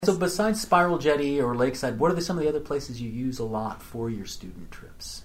So besides Spiral Jetty or Lakeside, what are some of the other places you use a lot for your student trips?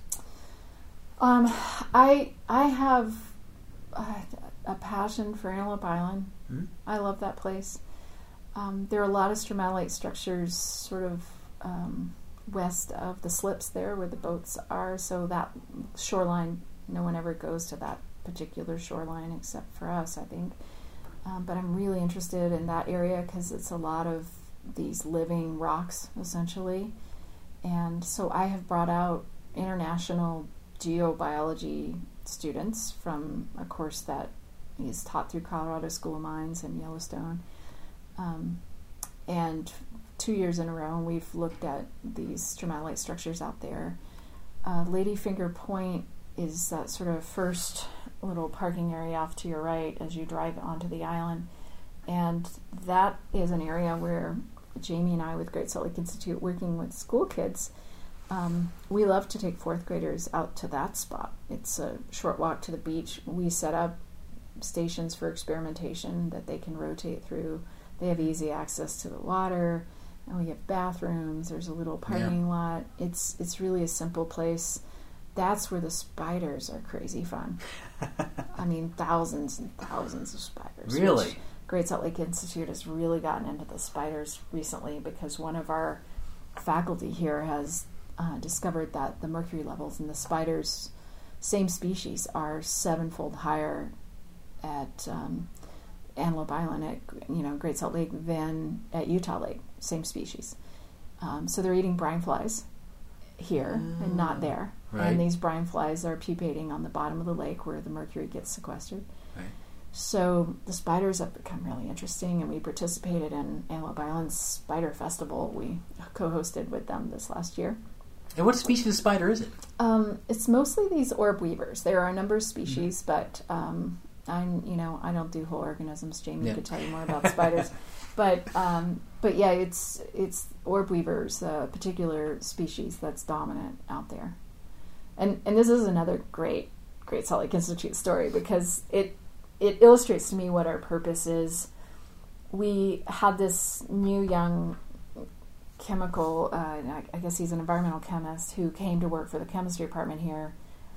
I have a passion for Antelope Island. Mm-hmm. I love that place. There are a lot of stromatolite structures sort of west of the slips there where the boats are, so that shoreline, no one ever goes to that particular shoreline except for us, I think. But I'm really interested in that area because it's a lot of these living rocks, essentially. And so I have brought out international geobiology students from a course that is taught through Colorado School of Mines and Yellowstone. And 2 years in a row, we've looked at these stromatolite structures out there. Ladyfinger Point is that sort of first little parking area off to your right as you drive onto the island. And that is an area where Jamie and I, with Great Salt Lake Institute, working with school kids, we love to take fourth graders out to that spot. It's a short walk to the beach. We set up stations for experimentation that they can rotate through. They have easy access to the water, and we have bathrooms. There's a little parking lot. It's really a simple place. That's where the spiders are crazy fun. I mean, thousands and thousands of spiders. Really? Great Salt Lake Institute has really gotten into the spiders recently because one of our faculty here has discovered that the mercury levels in the spiders, same species, are 7-fold higher at Antelope Island, at Great Salt Lake, than at Utah Lake, same species. So they're eating brine flies here and not there. Right. And these brine flies are pupating on the bottom of the lake where the mercury gets sequestered. Right. So the spiders have become really interesting, and we participated in Antelope Island's Spider Festival. We co-hosted with them this last year. And what species of spider is it? It's mostly these orb weavers. There are a number of species, but I don't do whole organisms. Jamie could tell you more about spiders, but yeah, it's orb weavers, a particular species that's dominant out there. And this is another Great Salt Lake Institute story because it illustrates to me what our purpose is. We had this new young chemical, I guess he's an environmental chemist, who came to work for the chemistry department here.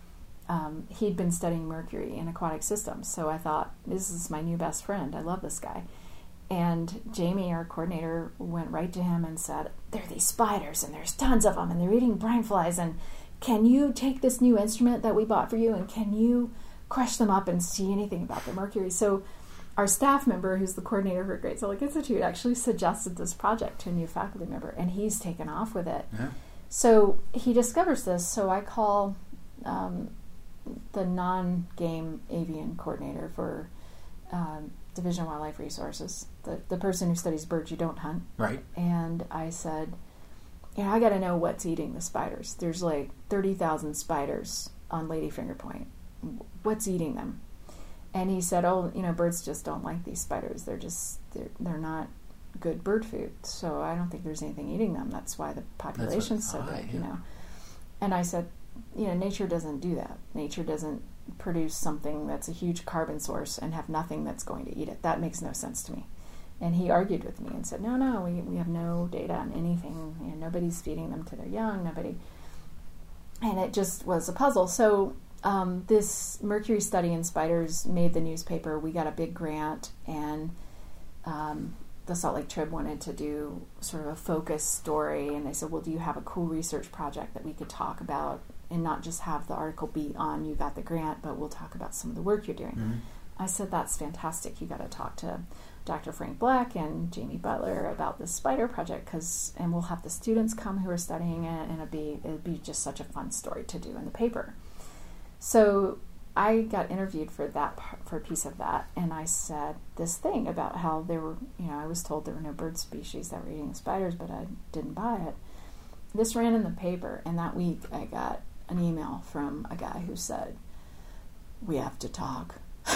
He'd been studying mercury in aquatic systems, so I thought, this is my new best friend. I love this guy. And Jamie, our coordinator, went right to him and said, there are these spiders, and there's tons of them, and they're eating brine flies, and can you take this new instrument that we bought for you, and can you crush them up and see anything about the mercury? So our staff member, who's the coordinator for Great Salt Lake Institute, actually suggested this project to a new faculty member, and he's taken off with it. Yeah. So he discovers this, so I call the non-game avian coordinator for Division of Wildlife Resources, the person who studies birds you don't hunt. Right. And I said, I got to know what's eating the spiders. There's like 30,000 spiders on Ladyfinger Point. What's eating them? And he said, birds just don't like these spiders. They're not good bird food. So I don't think there's anything eating them. That's why the population's so big, And I said, nature doesn't do that. Nature doesn't produce something that's a huge carbon source and have nothing that's going to eat it. That makes no sense to me. And he argued with me and said, no, we have no data on anything. Nobody's feeding them to their young, nobody. And it just was a puzzle. So this mercury study in spiders made the newspaper. We got a big grant, and the Salt Lake Trib wanted to do sort of a focus story. And they said, well, do you have a cool research project that we could talk about and not just have the article be on you got the grant, but we'll talk about some of the work you're doing. Mm-hmm. I said, that's fantastic. You got to talk to Dr. Frank Black and Jamie Butler about this spider project, and we'll have the students come who are studying it, and it'd be just such a fun story to do in the paper. So I got interviewed for a piece of that, and I said this thing about how there were, I was told there were no bird species that were eating spiders, but I didn't buy it. This ran in the paper, and that week I got an email from a guy who said, we have to talk.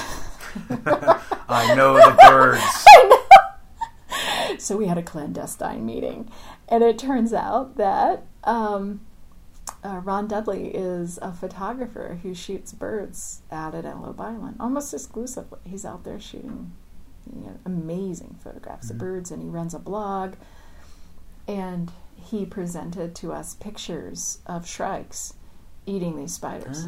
I know the birds. I know. So we had a clandestine meeting, and it turns out that Ron Dudley is a photographer who shoots birds out at Antelope Island almost exclusively. He's out there shooting amazing photographs of birds, and he runs a blog And he presented to us pictures of shrikes eating these spiders.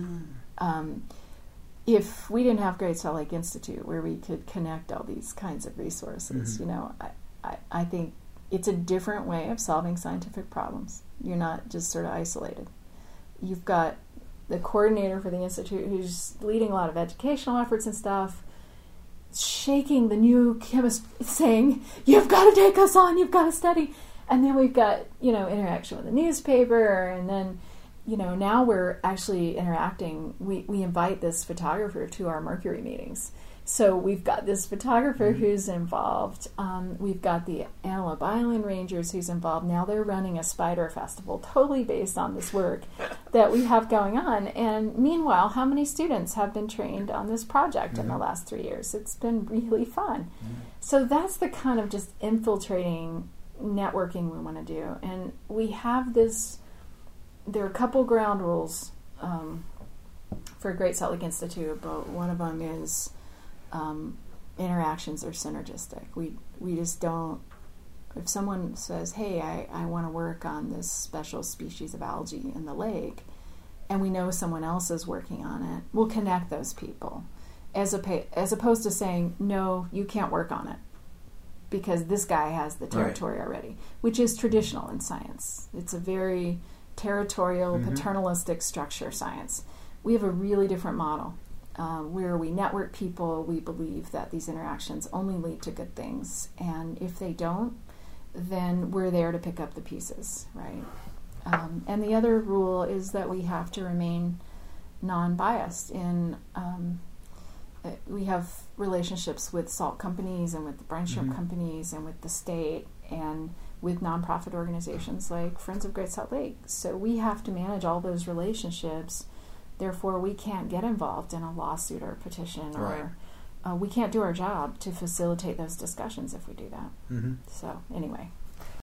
If we didn't have Great Salt Lake Institute where we could connect all these kinds of resources, I think it's a different way of solving scientific problems. You're not just sort of isolated. You've got the coordinator for the Institute who's leading a lot of educational efforts and stuff, shaking the new chemist, saying, you've got to take us on, you've got to study. And then we've got, interaction with the newspaper, and then, now we're actually interacting. We invite this photographer to our Mercury meetings. So we've got this photographer who's involved. We've got the Antelope Island Rangers who's involved. Now they're running a spider festival totally based on this work that we have going on. And meanwhile, how many students have been trained on this project in the last 3 years? It's been really fun. So that's the kind of just infiltrating networking we want to do. And we have this, there are a couple ground rules for Great Salt Lake Institute, but one of them is interactions are synergistic. We just don't, if someone says, hey, I want to work on this special species of algae in the lake, and we know someone else is working on it, we'll connect those people, as opposed to saying, no, you can't work on it because this guy has the territory already, which is traditional in science. It's a very territorial, paternalistic structure science. We have a really different model where we network people. We believe that these interactions only lead to good things, and if they don't, then we're there to pick up the pieces, right? And the other rule is that we have to remain non-biased in we have relationships with salt companies and with the brine shrimp companies and with the state and with nonprofit organizations like Friends of Great Salt Lake. So we have to manage all those relationships. Therefore, we can't get involved in a lawsuit or a petition, or we can't do our job to facilitate those discussions if we do that. So anyway.